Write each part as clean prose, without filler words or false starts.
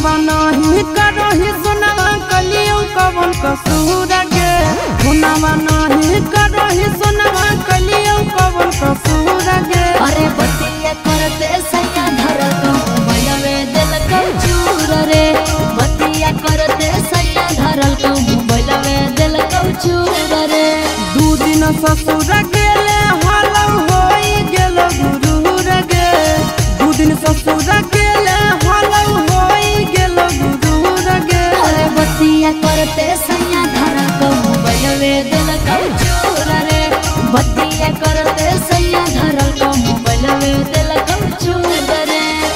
हुनवा नहीं करही सुनवा कलियो कवन कसूर गे हुनवा नहीं करही सुनवा कलियो कवन कसूर गे। अरे बतिया करते सैया धरल मोबाइलवे दिल को चूर रे बतिया करते सैया धरल मोबाइलवे दिल को चूर रे। दू दिन ससुर गेले हालौ होई गेल गुरूर गे दू दिन ससुर गेले हालौ होई गेल गुरूर गे। अरे बतिया करते सैया धरल मोबाइलवे दिल को चूर रे बतिया करते सैया धरल मोबाइलवे दिल को चूर रे।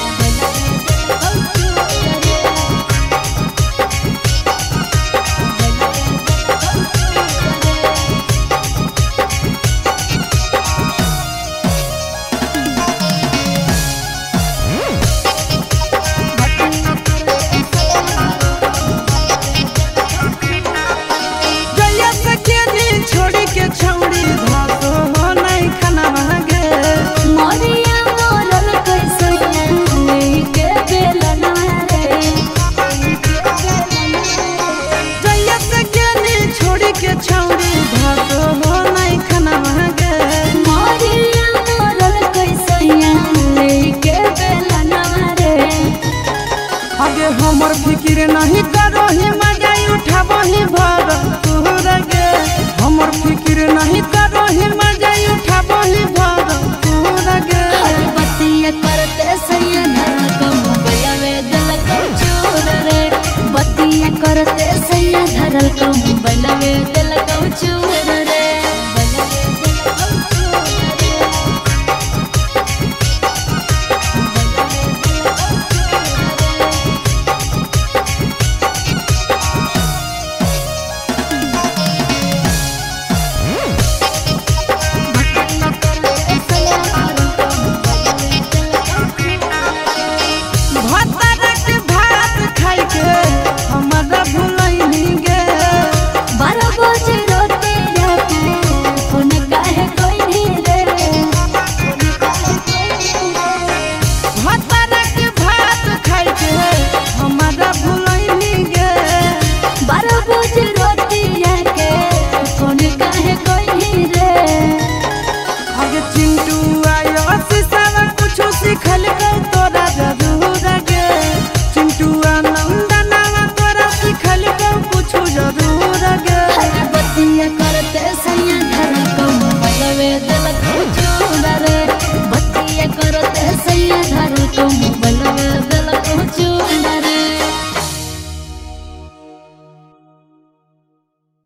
छौड़ी भातो हो नहीं खाना गे मरिया मोरल कैसे लेके बेलना रे जइया से गेली छोड़ी के छौड़ी भातो हो नहीं खाना गे मरिया मोरल कैसे लेके बेलना रे। आगे हमर फिक्र नहीं करो ही